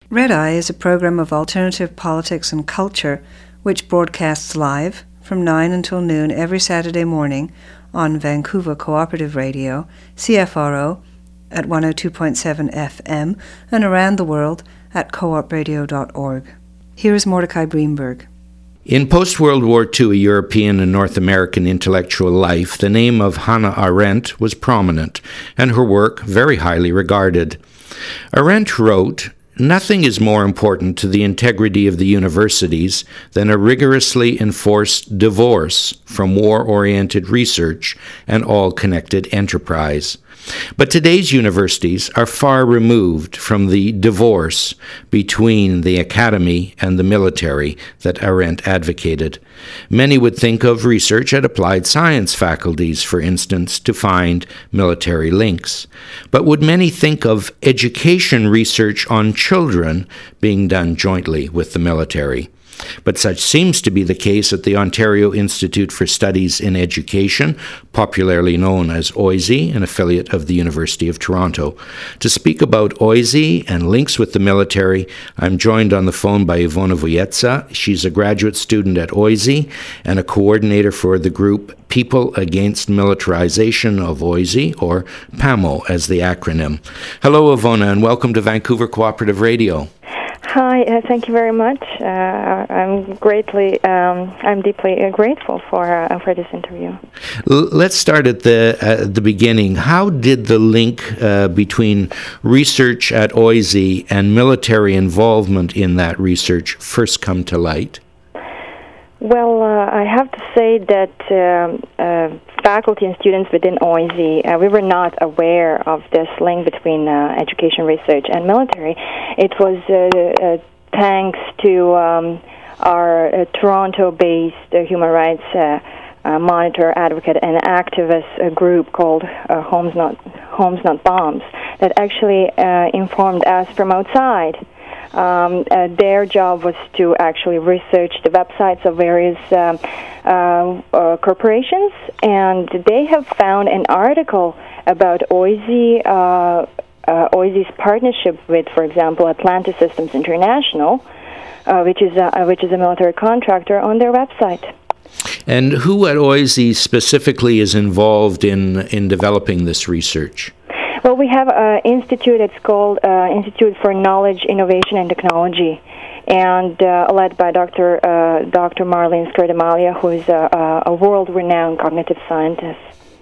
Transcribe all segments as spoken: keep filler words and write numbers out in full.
Red Eye is a program of alternative politics and culture which broadcasts live from nine until noon every Saturday morning on Vancouver Cooperative Radio, C F R O, at one oh two point seven F M, and around the world at coop radio dot org. Here is Mordecai Breenberg. In post-World War Two European and North American intellectual life, the name of Hannah Arendt was prominent, and her work very highly regarded. Arendt wrote, "Nothing is more important to the integrity of the universities than a rigorously enforced divorce from war-oriented research and all connected enterprise. But today's universities are far removed from the divorce between the academy and the military that Arendt advocated. Many would think of research at applied science faculties, for instance, to find military links. But would many think of education research on children being done jointly with the military? But such seems to be the case at the Ontario Institute for Studies in Education, popularly known as O I S E, an affiliate of the University of Toronto. To speak about O I S E and links with the military, I'm joined on the phone by Ivona Vujetsa. She's a graduate student at O I S E and a coordinator for the group People Against Militarization of O I S E, or PAMO as the acronym. Hello, Ivona, and welcome to Vancouver Cooperative Radio. Hi, uh, thank you very much. Uh, I'm greatly, um, I'm deeply uh, grateful for uh, for this interview. L- let's start at the uh, the beginning. How did the link uh, between research at O I S E and military involvement in that research first come to light? Well, uh, I have to say that um, uh, faculty and students within O I S E, uh, we were not aware of this link between uh, education research and military. It was uh, uh, thanks to um, our uh, Toronto-based uh, human rights uh, uh, monitor, advocate, and activist uh, group called uh, Homes Not Homes Not Bombs that actually uh, informed us from outside. Um, uh, their job was to actually research the websites of various um, uh, uh, corporations, and they have found an article about O I S E, uh, uh, O I S E's partnership with, for example, Atlantis Systems International, uh, which is a, which is a military contractor, on their website. And who at O I S E specifically is involved in in developing this research? Well, we have an institute. It's called uh, Institute for Knowledge, Innovation, and Technology, and uh, led by Doctor Uh, Doctor Marlene Skerdamalia, who is a, a world-renowned cognitive scientist.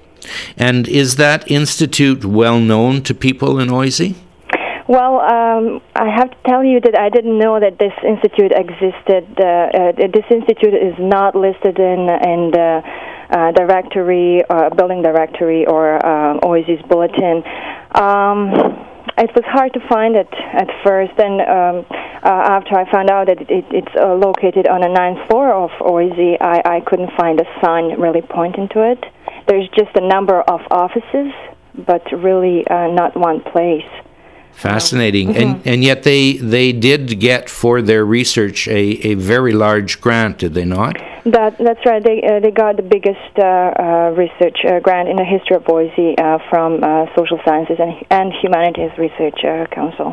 And is that institute well known to people in O I S E? Well, um, I have to tell you that I didn't know that this institute existed. Uh, uh, this institute is not listed in in the uh, directory, uh, building directory, or um, O I S E's bulletin. Um, it was hard to find it at first, and um, uh, after I found out that it, it's uh, located on the ninth floor of O I S E, I, I couldn't find a sign really pointing to it. There's just a number of offices, but really uh, not one place. Fascinating. Mm-hmm. And and yet they they did get for their research a, a very large grant, did they not? That that's right. They uh, they got the biggest uh, uh, research uh, grant in the history of O I S E uh, from uh, Social Sciences and, and Humanities Research uh, Council.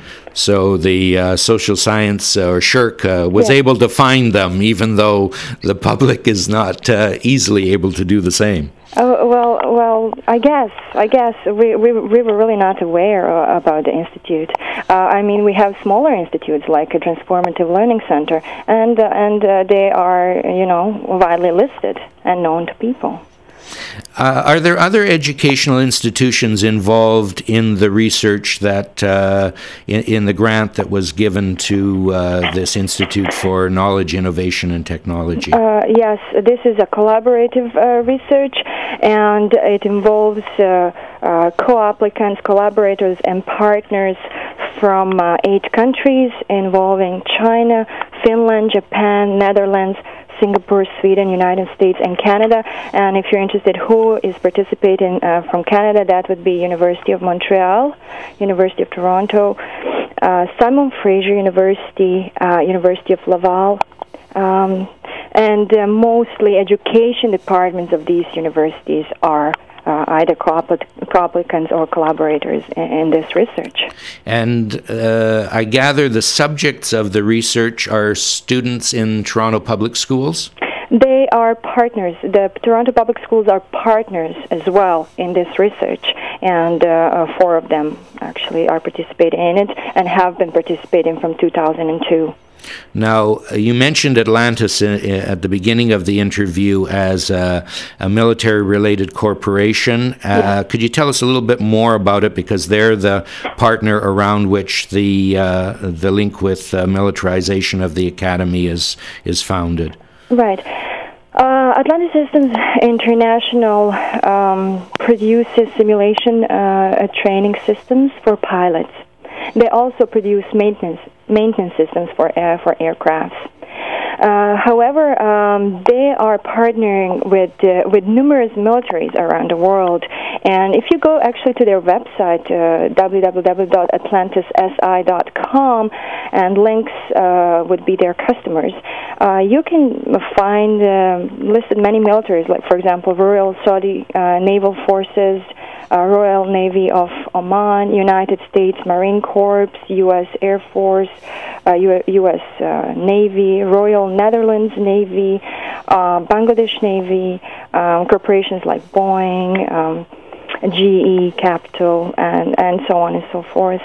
So the uh, social science uh, or SHRC uh, was yeah. able to find them, even though the public is not uh, easily able to do the same. Oh, well, well, I guess, I guess we we, we were really not aware uh, about the institute. Uh, I mean, we have smaller institutes like a Transformative Learning Center, and uh, and uh, they are, you know, widely listed and known to people. Uh, are there other educational institutions involved in the research that, uh, in, in the grant that was given to uh, this Institute for Knowledge, Innovation, and Technology? Uh, yes, this is a collaborative uh, research, and it involves uh, uh, co-applicants, collaborators, and partners from uh, eight countries involving China, Finland, Japan, Netherlands, Singapore, Sweden, United States, and Canada. And if you're interested who is participating uh, from Canada, that would be University of Montreal, University of Toronto, uh, Simon Fraser University, uh, University of Laval, um, and uh, mostly education departments of these universities are uh, either co-applicants or collaborators in, in this research. And uh, I gather the subjects of the research are students in Toronto Public Schools? They are partners. The Toronto Public Schools are partners as well in this research, and uh, four of them actually are participating in it and have been participating from two thousand two. Now, you mentioned Atlantis at the beginning of the interview as a, a military-related corporation. Uh, yeah. Could you tell us a little bit more about it, because they're the partner around which the uh, the link with uh, militarization of the academy is is founded? Right. Uh, Atlantis Systems International um, produces simulation uh, training systems for pilots. They also produce maintenance maintenance systems for air, for aircrafts. Uh, however, um, they are partnering with uh, with numerous militaries around the world. And if you go actually to their website, uh, w w w dot atlantis s i dot com, and links uh, would be their customers, uh, you can find uh, listed many militaries, like, for example, Royal Saudi uh, Naval Forces, Uh, Royal Navy of Oman, United States Marine Corps, U S Air Force, uh, U S Uh, Navy, Royal Netherlands Navy, uh, Bangladesh Navy, um, corporations like Boeing, um, G E, Capital, and, and so on and so forth.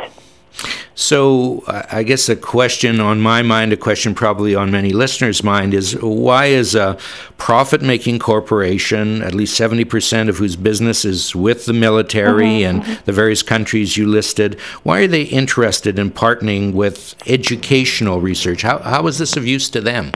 So I guess a question on my mind, a question probably on many listeners' mind, is why is a profit-making corporation, at least seventy percent of whose business is with the military mm-hmm, and mm-hmm. the various countries you listed, why are they interested in partnering with educational research? How how is this of use to them?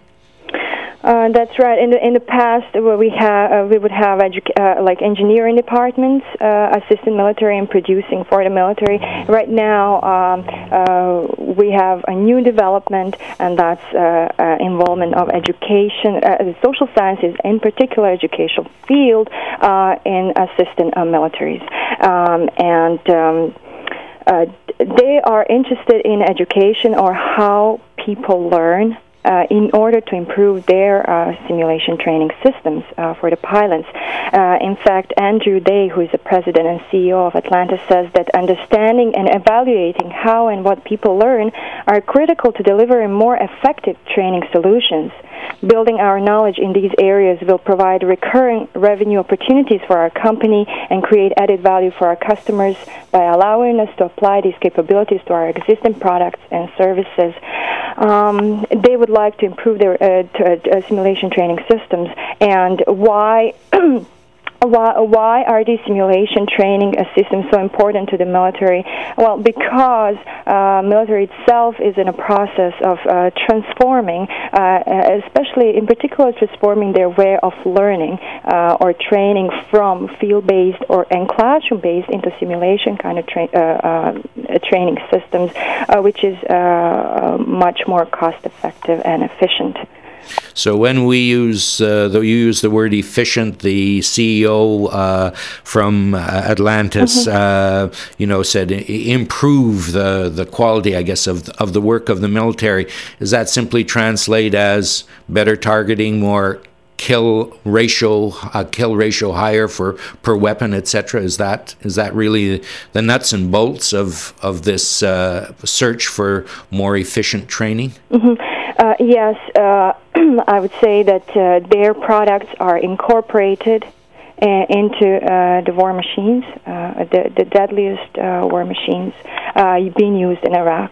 Uh, that's right. In the in the past, we have uh, we would have edu- uh, like engineering departments uh, assisting military and producing for the military. Right now, um, uh, we have a new development, and that's uh, uh, involvement of education, uh, social sciences, in particular, educational field, uh, in assisting uh, militaries, um, and. Um, uh, they are interested in education or how people learn Uh, in order to improve their uh, simulation training systems uh, for the pilots. Uh, in fact, Andrew Day, who is the president and C E O of Atlantis, says that understanding and evaluating how and what people learn are critical to delivering more effective training solutions. Building our knowledge in these areas will provide recurring revenue opportunities for our company and create added value for our customers by allowing us to apply these capabilities to our existing products and services. Um, they would like to improve their uh, t- uh, simulation training systems. And why Why, why are these simulation training uh, systems so important to the military? Well, because uh, military itself is in a process of uh, transforming, uh, especially in particular transforming their way of learning uh, or training from field-based or and classroom-based into simulation kind of tra- uh, uh, training systems, uh, which is uh, much more cost-effective and efficient. So when we use, uh, though you use the word efficient, the C E O uh, from uh, Atlantis, mm-hmm. uh, you know, said improve the, the quality, I guess, of of the work of the military. Does that simply translate as better targeting, more kill ratio, uh, kill ratio higher for per weapon, et cetera? Is that is that really the nuts and bolts of of this uh, search for more efficient training? Mm-hmm. Uh, yes, uh, I would say that uh, their products are incorporated uh, into uh, the war machines, uh, the, the deadliest uh, war machines uh, being used in Iraq.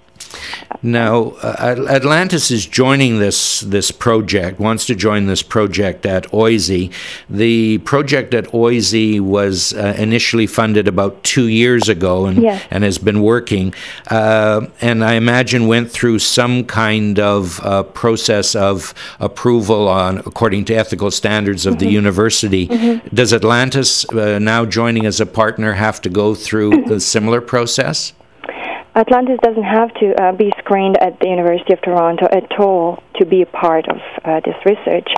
Now, uh, Atlantis is joining this this project, wants to join this project at O I S E. The project at O I S E was uh, initially funded about two years ago and, yes. and has been working, uh, and I imagine went through some kind of uh, process of approval on according to ethical standards of mm-hmm. the university. Mm-hmm. Does Atlantis, uh, now joining as a partner, have to go through a similar process? Atlantis doesn't have to uh, be screened at the University of Toronto at all to be a part of uh, this research.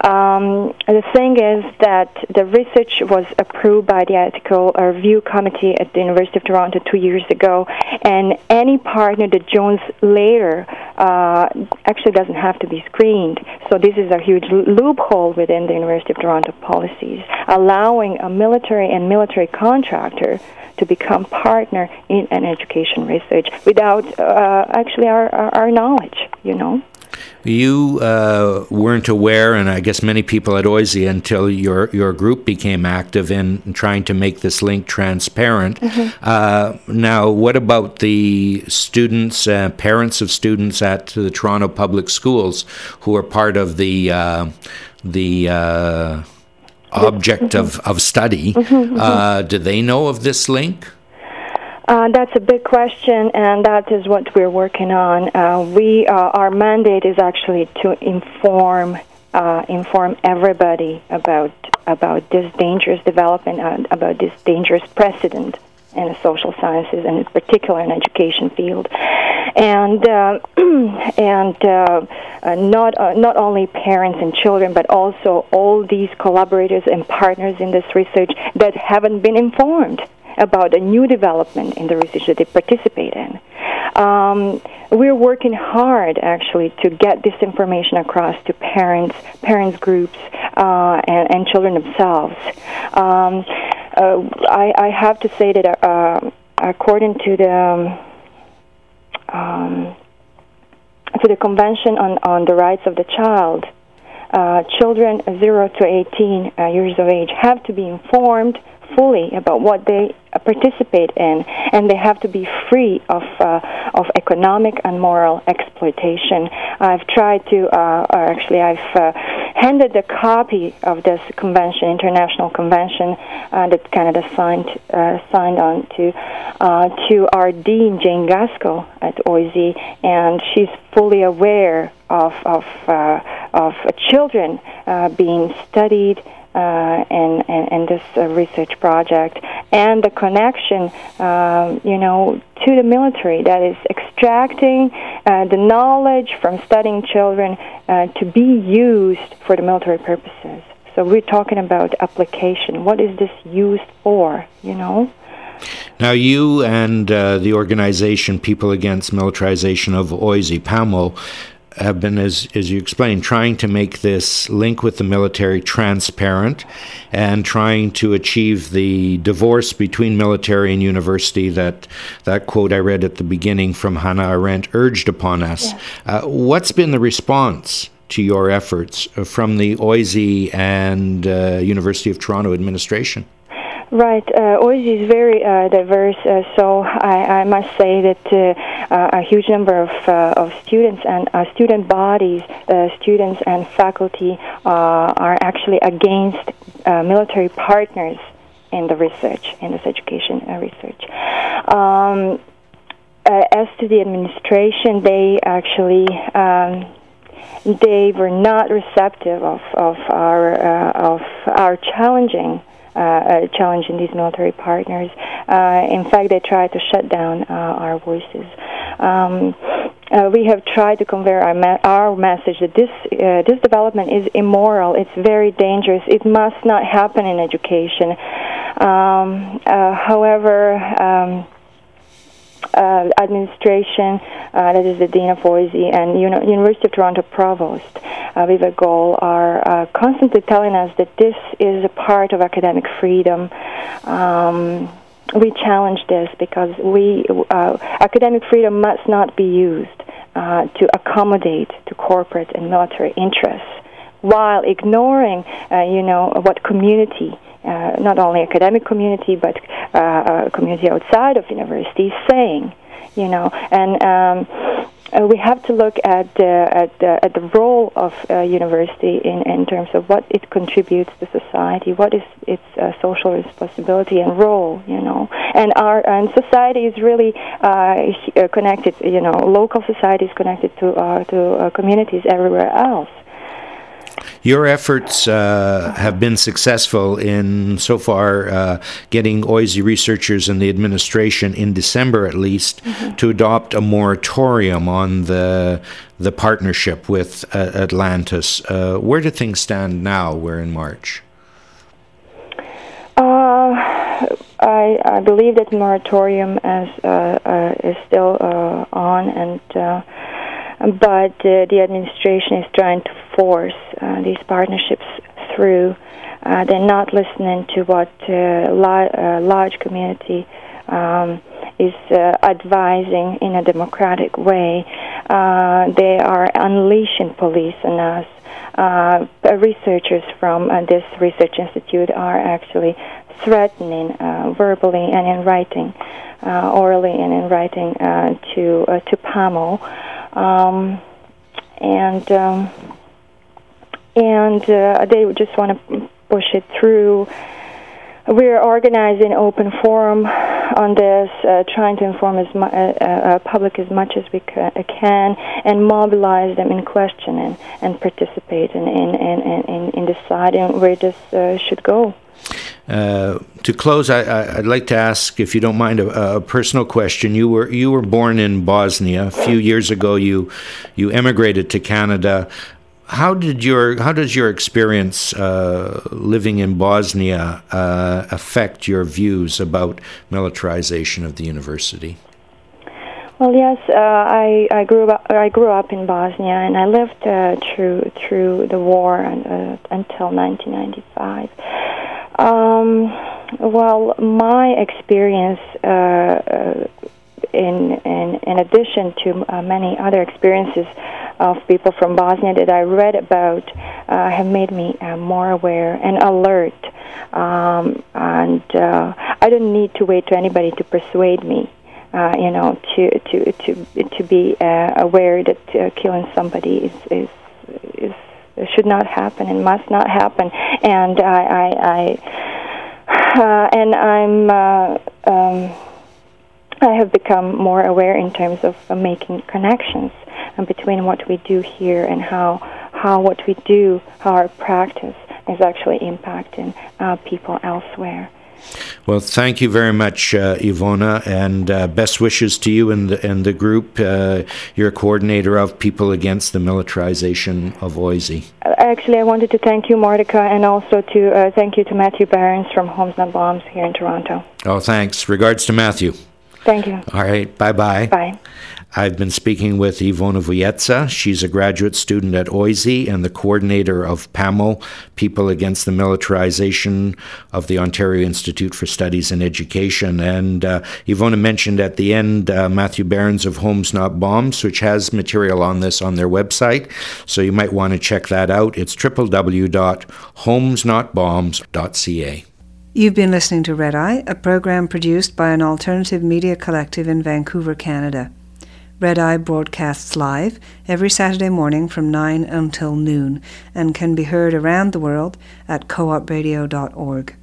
Um, the thing is that the research was approved by the Ethical Review Committee at the University of Toronto two years ago, and any partner that joins later uh, actually doesn't have to be screened. So this is a huge loophole within the University of Toronto policies, allowing a military and military contractor to become partner in an education research without uh, actually our, our, our knowledge, you know. You uh, weren't aware, and I guess many people at O I S E, until your, your group became active in trying to make this link transparent. Mm-hmm. Uh, now, what about the students, uh, parents of students at the Toronto Public Schools who are part of the uh, the uh, object mm-hmm. of, of study? Mm-hmm, mm-hmm. Uh, do they know of this link? Uh, that's a big question, and that is what we're working on. Uh, we, uh, our mandate is actually to inform, uh, inform everybody about about this dangerous development, uh, about this dangerous precedent in the social sciences, and in particular in education field, and uh, and uh, uh, not uh, not only parents and children, but also all these collaborators and partners in this research that haven't been informed about a new development in the research that they participate in. Um, we're working hard, actually, to get this information across to parents, parents groups, uh, and, and children themselves. Um, uh, I, I have to say that uh, according to the um, um, to the Convention on, on the Rights of the Child, uh, children zero to eighteen uh, years of age have to be informed fully about what they uh, participate in, and they have to be free of uh, of economic and moral exploitation. I've tried to, uh, or actually I've uh, handed a copy of this convention, international convention, uh, that Canada signed uh, signed on to uh, to our dean, Jane Gaskell at O I S E, and she's fully aware of of uh, of uh, children uh, being studied Uh, in, in, in this uh, research project, and the connection, um, you know, to the military that is extracting uh, the knowledge from studying children uh, to be used for the military purposes. So we're talking about application. What is this used for, you know? Now, you and uh, the organization People Against Militarization of O I S E, PAMO, have been, as as you explained, trying to make this link with the military transparent and trying to achieve the divorce between military and university that that quote I read at the beginning from Hannah Arendt urged upon us. Yeah. Uh, what's been the response to your efforts from the O I S E and uh, University of Toronto administration? Right. Uh, O I S E is very uh, diverse, uh, so I, I must say that uh, uh, a huge number of uh, of students and uh, student bodies, uh, students and faculty uh, are actually against uh, military partners in the research, in this education uh, research. Um, uh, as to the administration, they actually um, they were not receptive of of our uh, of our challenging. Uh, uh, challenging these military partners. Uh, in fact, they tried to shut down uh, our voices. Um, uh, we have tried to convey our, ma- our message that this uh, this development is immoral. It's very dangerous. It must not happen in education. Um, uh, however, um, uh, administration, uh, that is the Dean of O I S E, and Uni- University of Toronto Provost, uh, Viva Goal, are uh, constantly telling us that this is a part of academic freedom. Um, we challenge this because we uh, academic freedom must not be used uh, to accommodate to corporate and military interests, while ignoring, uh, you know, what community, uh, not only academic community, but uh, a community outside of university is saying, you know, and um, uh, we have to look at the at the, at the role of uh, university in, in terms of what it contributes to society, what is its uh, social responsibility and role, you know, and our and society is really uh, connected, you know, local society is connected to uh, to uh, communities everywhere else. Your efforts uh, have been successful in, so far, uh, getting O I S E researchers and the administration, in December at least, mm-hmm. to adopt a moratorium on the the partnership with uh, Atlantis. Uh, where do things stand now? We're in March. Uh, I, I believe that moratorium is, uh, uh, is still uh, on, and uh, but uh, the administration is trying to force uh, these partnerships through. Uh, they're not listening to what uh, la- uh, large community um, is uh, advising in a democratic way. Uh, they are unleashing police on us. Uh, researchers from uh, this research institute are actually threatening uh, verbally and in writing, uh, orally and in writing uh, to uh, to PAMO. Um, and um, and uh, they just want to push it through. We're organizing open forum on this, uh, trying to inform as mu- uh, uh, public as much as we ca- can, and mobilize them in questioning and participate in in, in, in, in deciding where this uh, should go. Uh, to close, I, I, I'd like to ask, if you don't mind, a, a personal question. You were you were born in Bosnia. A few years ago, you you emigrated to Canada. How did your how does your experience uh, living in Bosnia uh, affect your views about militarization of the university? Well, yes, uh, I I grew up I grew up in Bosnia, and I lived uh, through through the war uh, until nineteen ninety-five. Um, well, my experience, uh, uh, in, in in addition to uh, many other experiences of people from Bosnia that I read about, uh, have made me uh, more aware and alert. Um, and uh, I don't need to wait to anybody to persuade me, uh, you know, to to to to be uh, aware that uh, killing somebody is is is. It should not happen and must not happen, and I, I, I uh, and I'm, uh, um, I have become more aware in terms of uh, making connections um, between what we do here and how how what we do, how our practice is actually impacting uh, people elsewhere. Well, thank you very much, uh, Ivona, and uh, best wishes to you and the, and the group. Uh, you're a coordinator of People Against the Militarization of O I S E. Actually, I wanted to thank you, Mordecai, and also to uh, thank you to Matthew Behrens from Homes Not Bombs here in Toronto. Oh, thanks. Regards to Matthew. Thank you. All right. Bye-bye. Bye. I've been speaking with Ivona Vujetsa. She's a graduate student at O I S E and the coordinator of PAMO, People Against the Militarization of the Ontario Institute for Studies in Education. And uh, Ivona mentioned at the end uh, Matthew Behrens of Homes Not Bombs, which has material on this on their website. So you might want to check that out. It's w w w dot homes not bombs dot c a. You've been listening to Red Eye, a program produced by an alternative media collective in Vancouver, Canada. Red Eye broadcasts live every Saturday morning from nine until noon and can be heard around the world at co op radio dot org.